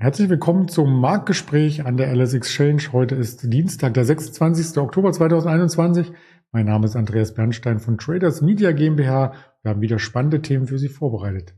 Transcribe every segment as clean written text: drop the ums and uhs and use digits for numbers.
Herzlich willkommen zum Marktgespräch an der LS Exchange. Heute ist Dienstag, der 26. Oktober 2021. Mein Name ist Andreas Bernstein von Traders Media GmbH. Wir haben wieder spannende Themen für Sie vorbereitet.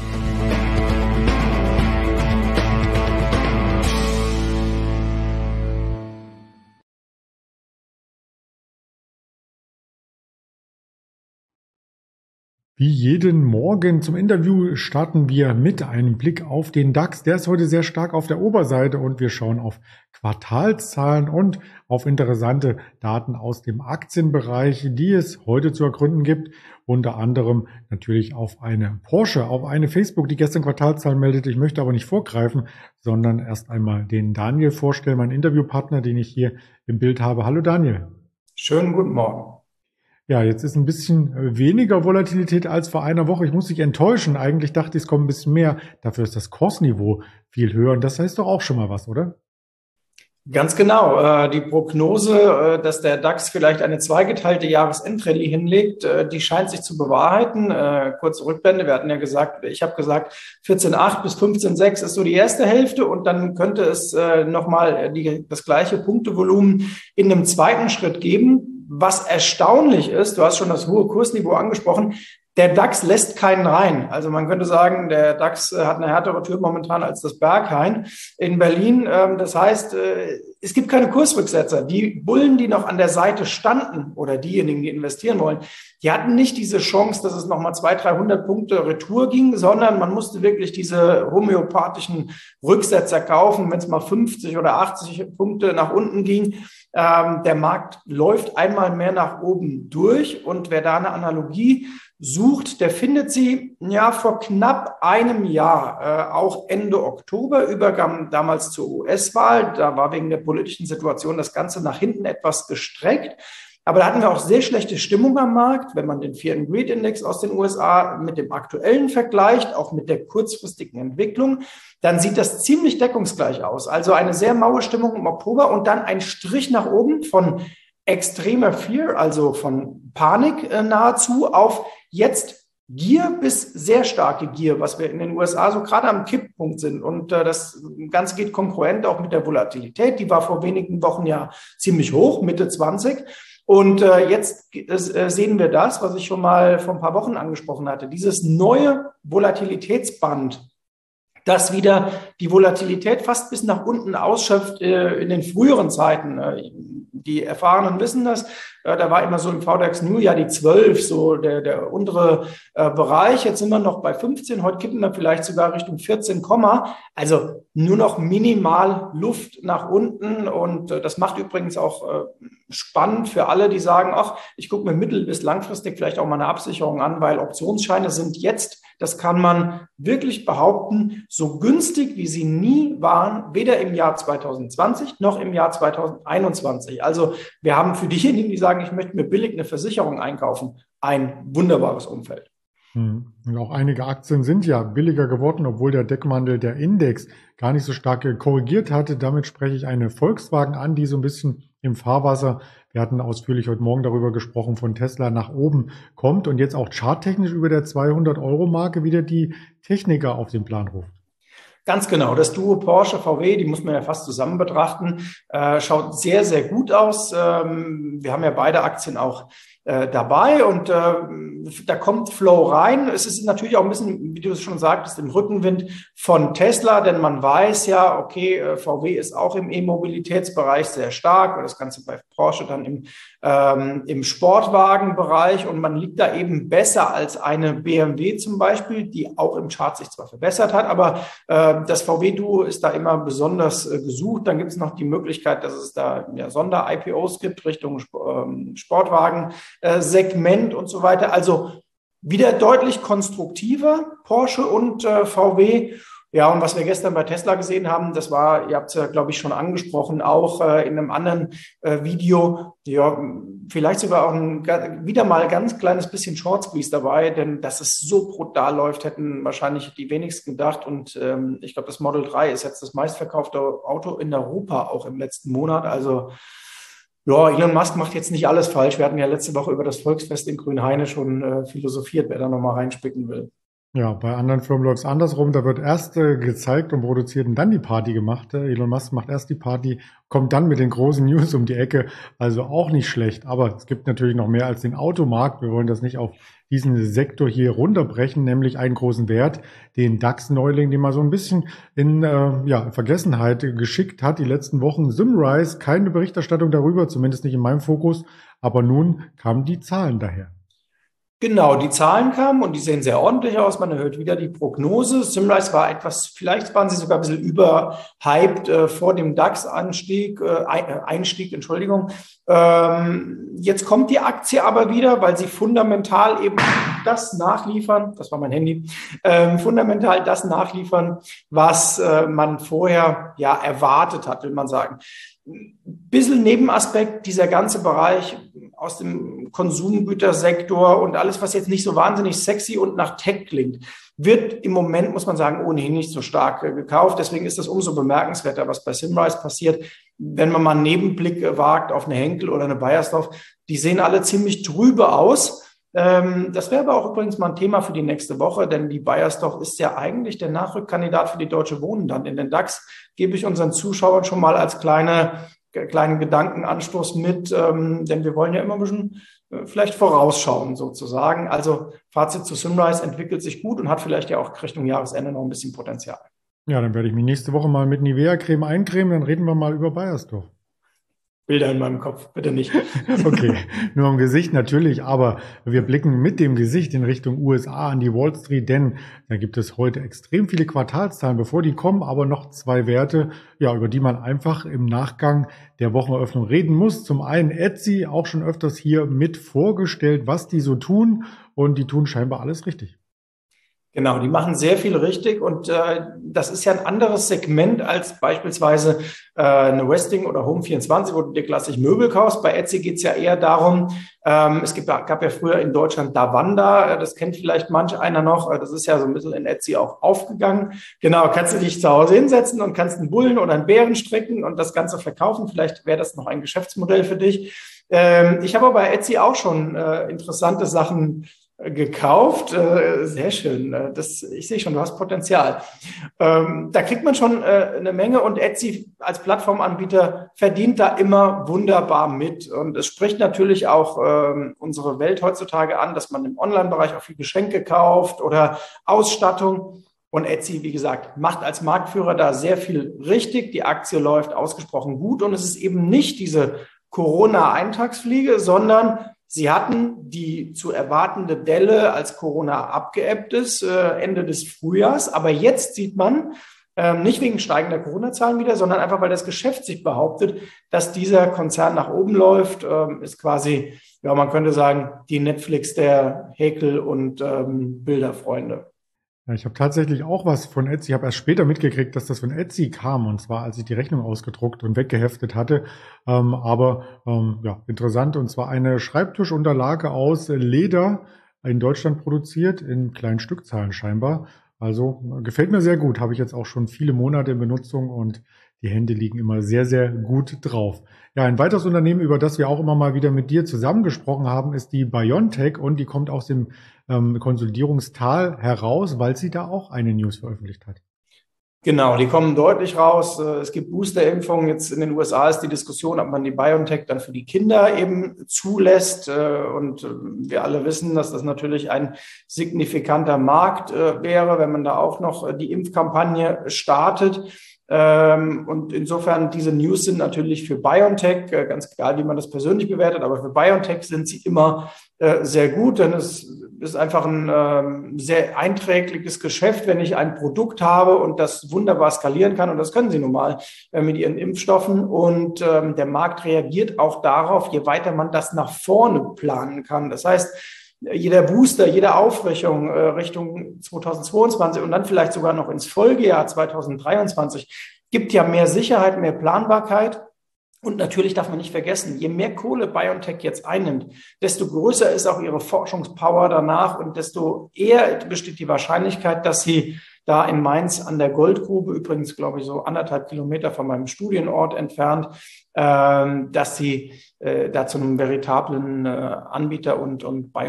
Wie jeden Morgen zum Interview starten wir mit einem Blick auf den DAX. Der ist heute sehr stark auf der Oberseite und wir schauen auf Quartalszahlen und auf interessante Daten aus dem Aktienbereich, die es heute zu ergründen gibt. Unter anderem natürlich auf eine Porsche, auf eine Facebook, die gestern Quartalszahlen meldet. Ich möchte aber nicht vorgreifen, sondern erst einmal den Daniel vorstellen, meinen Interviewpartner, den ich hier im Bild habe. Hallo Daniel. Schönen guten Morgen. Ja, jetzt ist ein bisschen weniger Volatilität als vor einer Woche. Ich muss dich enttäuschen. Eigentlich dachte ich, es kommt ein bisschen mehr. Dafür ist das Kursniveau viel höher. Und das heißt doch auch schon mal was, oder? Ganz genau. Die Prognose, dass der DAX vielleicht eine zweigeteilte Jahresendrallye hinlegt, die scheint sich zu bewahrheiten. Kurze Rückblende. Wir hatten ja gesagt, ich habe gesagt, 14,8 bis 15,6 ist so die erste Hälfte und dann könnte es nochmal das gleiche Punktevolumen in einem zweiten Schritt geben. Was erstaunlich ist, du hast schon das hohe Kursniveau angesprochen, der DAX lässt keinen rein. Also man könnte sagen, der DAX hat eine härtere Tür momentan als das Berghain in Berlin. Das heißt, es gibt keine Kursrücksetzer. Die Bullen, die noch an der Seite standen oder diejenigen, die investieren wollen, die hatten nicht diese Chance, dass es nochmal 200, 300 Punkte Retour ging, sondern man musste wirklich diese homöopathischen Rücksetzer kaufen, wenn es mal 50 oder 80 Punkte nach unten ging. Der Markt läuft einmal mehr nach oben durch und wer da eine Analogie sucht, der findet sie ja vor knapp einem Jahr, auch Ende Oktober, Übergang damals zur US-Wahl. Da war wegen der politischen Situation das Ganze nach hinten etwas gestreckt. Aber da hatten wir auch sehr schlechte Stimmung am Markt, wenn man den Fear and Greed Index aus den USA mit dem aktuellen vergleicht, auch mit der kurzfristigen Entwicklung, dann sieht das ziemlich deckungsgleich aus. Also eine sehr maue Stimmung im Oktober und dann ein Strich nach oben von extremer Fear, also von Panik nahezu, auf jetzt Gier bis sehr starke Gier, was wir in den USA so gerade am Kipppunkt sind. Und das Ganze geht konkurrent auch mit der Volatilität. Die war vor wenigen Wochen ja ziemlich hoch, Mitte 20. Und jetzt sehen wir das, was ich schon mal vor ein paar Wochen angesprochen hatte, dieses neue Volatilitätsband, das wieder die Volatilität fast bis nach unten ausschöpft in den früheren Zeiten. Die Erfahrenen wissen das. Da war immer so im VDAX New ja die 12, so der untere Bereich. Jetzt sind wir noch bei 15. Heute kippen wir vielleicht sogar Richtung 14, also nur noch minimal Luft nach unten. Und das macht übrigens auch spannend für alle, die sagen, ach, ich gucke mir mittel- bis langfristig vielleicht auch mal eine Absicherung an, weil Optionsscheine sind jetzt, das kann man wirklich behaupten, so günstig, wie sie nie waren, weder im Jahr 2020 noch im Jahr 2021. Also wir haben für diejenigen, die sagen, ich möchte mir billig eine Versicherung einkaufen, ein wunderbares Umfeld. Und auch einige Aktien sind ja billiger geworden, obwohl der Deckmantel, der Index, gar nicht so stark korrigiert hatte. Damit spreche ich eine Volkswagen an, die so ein bisschen im Fahrwasser, wir hatten ausführlich heute Morgen darüber gesprochen, von Tesla nach oben kommt und jetzt auch charttechnisch über der 200-Euro-Marke wieder die Techniker auf den Plan ruft. Ganz genau. Das Duo Porsche VW, die muss man ja fast zusammen betrachten, schaut sehr, sehr gut aus. Wir haben ja beide Aktien auch dabei und da kommt Flow rein. Es ist natürlich auch ein bisschen, wie du es schon sagtest, im Rückenwind von Tesla, denn man weiß ja, okay, VW ist auch im E-Mobilitätsbereich sehr stark und das Ganze bei Porsche dann im Sportwagenbereich und man liegt da eben besser als eine BMW zum Beispiel, die auch im Chart sich zwar verbessert hat, aber das VW-Duo ist da immer besonders gesucht. Dann gibt es noch die Möglichkeit, dass es da ja, Sonder-IPOs gibt Richtung Sportwagen-Segment und so weiter. Also wieder deutlich konstruktiver, Porsche und VW. Ja, und was wir gestern bei Tesla gesehen haben, das war, ihr habt es ja, glaube ich, schon angesprochen, auch in einem anderen Video, ja, vielleicht sogar auch wieder mal ein ganz kleines bisschen Short Squeeze dabei, denn dass es so brutal läuft, hätten wahrscheinlich die wenigsten gedacht. Und ich glaube, das Model 3 ist jetzt das meistverkaufte Auto in Europa, auch im letzten Monat. Also ja, Elon Musk macht jetzt nicht alles falsch. Wir hatten ja letzte Woche über das Volksfest in Grünheide schon philosophiert, wer da nochmal reinspicken will. Ja, bei anderen Firmen läuft es andersrum. Da wird erst gezeigt und produziert und dann die Party gemacht. Elon Musk macht erst die Party, kommt dann mit den großen News um die Ecke. Also auch nicht schlecht. Aber es gibt natürlich noch mehr als den Automarkt. Wir wollen das nicht auf diesen Sektor hier runterbrechen, nämlich einen großen Wert, den DAX-Neuling, den man so ein bisschen in Vergessenheit geschickt hat. Die letzten Wochen Symrise, keine Berichterstattung darüber, zumindest nicht in meinem Fokus. Aber nun kamen die Zahlen daher. Genau, die Zahlen kamen und die sehen sehr ordentlich aus. Man erhöht wieder die Prognose. Symrise war vielleicht waren sie sogar ein bisschen überhyped vor dem DAX-Einstieg, Entschuldigung. Jetzt kommt die Aktie aber wieder, weil sie fundamental eben das nachliefern, das war mein Handy, fundamental das nachliefern, was man vorher ja erwartet hat, will man sagen. Bisschen Nebenaspekt, dieser ganze Bereich aus dem Konsumgütersektor und alles, was jetzt nicht so wahnsinnig sexy und nach Tech klingt, wird im Moment, muss man sagen, ohnehin nicht so stark gekauft. Deswegen ist das umso bemerkenswerter, was bei Symrise passiert. Wenn man mal einen Nebenblick wagt auf eine Henkel oder eine Beiersdorf, die sehen alle ziemlich trübe aus. Das wäre aber auch übrigens mal ein Thema für die nächste Woche, denn die Beiersdorf ist ja eigentlich der Nachrückkandidat für die Deutsche Wohnen dann in den DAX. Gebe ich unseren Zuschauern schon mal als kleinen Gedankenanstoß mit, denn wir wollen ja immer ein bisschen vielleicht vorausschauen sozusagen. Also Fazit zu Symrise entwickelt sich gut und hat vielleicht ja auch Richtung Jahresende noch ein bisschen Potenzial. Ja, dann werde ich mich nächste Woche mal mit Nivea-Creme eincremen, dann reden wir mal über Beiersdorf. Bilder in meinem Kopf, bitte nicht. Okay, nur am Gesicht natürlich, aber wir blicken mit dem Gesicht in Richtung USA an die Wall Street, denn da gibt es heute extrem viele Quartalszahlen, bevor die kommen, aber noch zwei Werte, ja, über die man einfach im Nachgang der Wocheneröffnung reden muss. Zum einen Etsy, auch schon öfters hier mit vorgestellt, was die so tun, und die tun scheinbar alles richtig. Genau, die machen sehr viel richtig und das ist ja ein anderes Segment als beispielsweise eine Westing oder Home24, wo du dir klassisch Möbel kaufst. Bei Etsy geht es ja eher darum, gab ja früher in Deutschland Davanda, das kennt vielleicht manch einer noch, das ist ja so ein bisschen in Etsy auch aufgegangen. Genau, kannst du dich zu Hause hinsetzen und kannst einen Bullen oder einen Bären stricken und das Ganze verkaufen. Vielleicht wäre das noch ein Geschäftsmodell für dich. Ich habe aber bei Etsy auch schon interessante Sachen gekauft. Sehr schön. Ich sehe schon, du hast Potenzial. Da kriegt man schon eine Menge und Etsy als Plattformanbieter verdient da immer wunderbar mit. Und es spricht natürlich auch unsere Welt heutzutage an, dass man im Online-Bereich auch viel Geschenke kauft oder Ausstattung. Und Etsy, wie gesagt, macht als Marktführer da sehr viel richtig. Die Aktie läuft ausgesprochen gut und es ist eben nicht diese Corona-Eintagsfliege, sondern sie hatten die zu erwartende Delle, als Corona abgeebbt ist, Ende des Frühjahrs. Aber jetzt sieht man, nicht wegen steigender Corona-Zahlen wieder, sondern einfach, weil das Geschäft sich behauptet, dass dieser Konzern nach oben läuft, ist quasi, ja, man könnte sagen, die Netflix der Häkel- und Bilderfreunde. Ja, ich habe tatsächlich auch was von Etsy. Ich habe erst später mitgekriegt, dass das von Etsy kam, und zwar als ich die Rechnung ausgedruckt und weggeheftet hatte. Interessant, und zwar eine Schreibtischunterlage aus Leder, in Deutschland produziert, in kleinen Stückzahlen scheinbar. Also gefällt mir sehr gut, habe ich jetzt auch schon viele Monate in Benutzung und die Hände liegen immer sehr, sehr gut drauf. Ja, ein weiteres Unternehmen, über das wir auch immer mal wieder mit dir zusammengesprochen haben, ist die BioNTech, und die kommt aus dem Konsolidierungstal heraus, weil sie da auch eine News veröffentlicht hat. Genau, die kommen deutlich raus. Es gibt Boosterimpfungen. Jetzt in den USA ist die Diskussion, ob man die BioNTech dann für die Kinder eben zulässt. Und wir alle wissen, dass das natürlich ein signifikanter Markt wäre, wenn man da auch noch die Impfkampagne startet. Und insofern, diese News sind natürlich für BioNTech, ganz egal, wie man das persönlich bewertet, aber für BioNTech sind sie immer sehr gut, denn es ist einfach ein sehr einträgliches Geschäft, wenn ich ein Produkt habe und das wunderbar skalieren kann. Und das können sie nun mal mit ihren Impfstoffen. Und der Markt reagiert auch darauf, je weiter man das nach vorne planen kann. Das heißt, jeder Booster, jede Aufbrechung Richtung 2022 und dann vielleicht sogar noch ins Folgejahr 2023 gibt ja mehr Sicherheit, mehr Planbarkeit. Und natürlich darf man nicht vergessen, je mehr Kohle BioNTech jetzt einnimmt, desto größer ist auch ihre Forschungspower danach und desto eher besteht die Wahrscheinlichkeit, dass sie da in Mainz an der Goldgrube, übrigens glaube ich so 1,5 Kilometer von meinem Studienort entfernt, dass sie da zu einem veritablen Anbieter und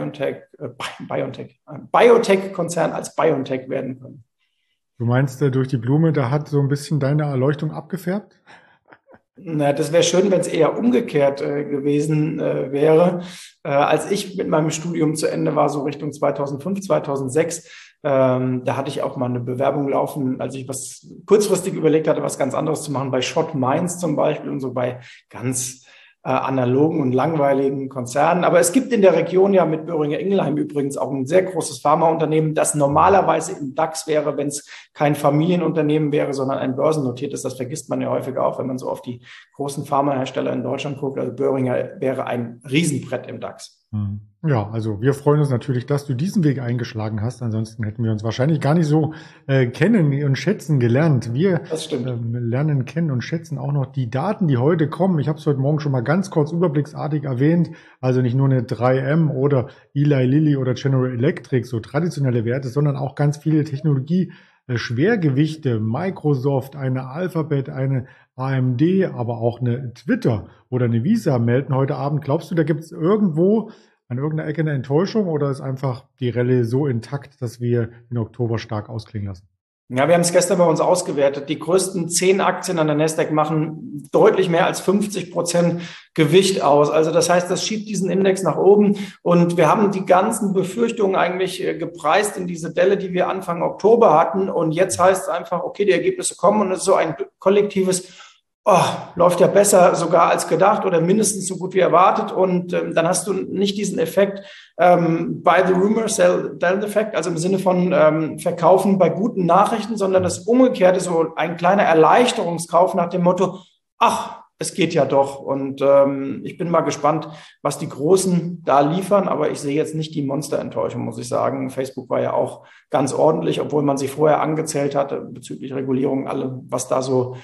Biotech-Konzern als BioNTech werden können. Du meinst, durch die Blume, da hat so ein bisschen deine Erleuchtung abgefärbt? Na, das wäre schön, wenn es eher umgekehrt gewesen wäre. Als ich mit meinem Studium zu Ende war, so Richtung 2005, 2006, da hatte ich auch mal eine Bewerbung laufen, als ich was kurzfristig überlegt hatte, was ganz anderes zu machen, bei Schott Mainz zum Beispiel und so bei ganz analogen und langweiligen Konzernen. Aber es gibt in der Region ja mit Boehringer Ingelheim übrigens auch ein sehr großes Pharmaunternehmen, das normalerweise im DAX wäre, wenn es kein Familienunternehmen wäre, sondern ein börsennotiertes. Das vergisst man ja häufig auch, wenn man so auf die großen Pharmahersteller in Deutschland guckt. Also Boehringer wäre ein Riesenbrett im DAX. Ja, also wir freuen uns natürlich, dass du diesen Weg eingeschlagen hast. Ansonsten hätten wir uns wahrscheinlich gar nicht so kennen und schätzen gelernt. Wir lernen kennen und schätzen auch noch die Daten, die heute kommen. Ich habe es heute Morgen schon mal ganz kurz überblicksartig erwähnt. Also nicht nur eine 3M oder Eli Lilly oder General Electric, so traditionelle Werte, sondern auch ganz viele Technologie-Schwergewichte. Microsoft, eine Alphabet, eine AMD, aber auch eine Twitter oder eine Visa melden heute Abend. Glaubst du, da gibt es irgendwo an irgendeiner Ecke eine Enttäuschung oder ist einfach die Rallye so intakt, dass wir den Oktober stark ausklingen lassen? Ja, wir haben es gestern bei uns ausgewertet. Die größten 10 Aktien an der Nasdaq machen deutlich mehr als 50% Gewicht aus. Also das heißt, das schiebt diesen Index nach oben. Und wir haben die ganzen Befürchtungen eigentlich gepreist in diese Delle, die wir Anfang Oktober hatten. Und jetzt heißt es einfach, okay, die Ergebnisse kommen und es ist so ein kollektives läuft ja besser sogar als gedacht oder mindestens so gut wie erwartet. Und dann hast du nicht diesen Effekt, buy the rumor, sell the effect, also im Sinne von verkaufen bei guten Nachrichten, sondern das Umgekehrte, so ein kleiner Erleichterungskauf nach dem Motto, es geht ja doch. Und ich bin mal gespannt, was die Großen da liefern. Aber ich sehe jetzt nicht die Monsterenttäuschung, muss ich sagen. Facebook war ja auch ganz ordentlich, obwohl man sich vorher angezählt hatte bezüglich Regulierung, alle, was da so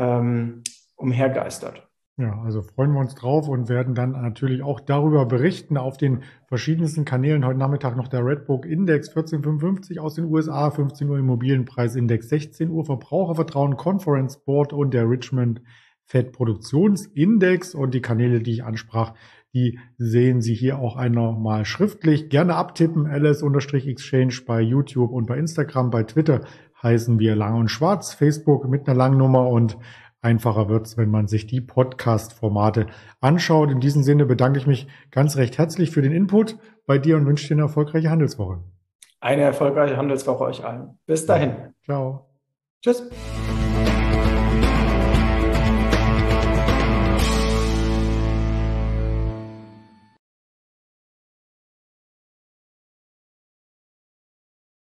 umhergeistert. Ja, also freuen wir uns drauf und werden dann natürlich auch darüber berichten auf den verschiedensten Kanälen. Heute Nachmittag noch der Redbook Index 1455 aus den USA, 15 Uhr Immobilienpreisindex, 16 Uhr Verbrauchervertrauen Conference Board und der Richmond Fed Produktionsindex. Und die Kanäle, die ich ansprach, die sehen Sie hier auch einmal schriftlich. Gerne abtippen, LS-Exchange bei YouTube und bei Instagram, bei Twitter heißen wir Lang und Schwarz, Facebook mit einer langen Nummer und einfacher wird's, wenn man sich die Podcast-Formate anschaut. In diesem Sinne bedanke ich mich ganz recht herzlich für den Input bei dir und wünsche dir eine erfolgreiche Handelswoche. Eine erfolgreiche Handelswoche euch allen. Bis dahin. Ciao. Tschüss.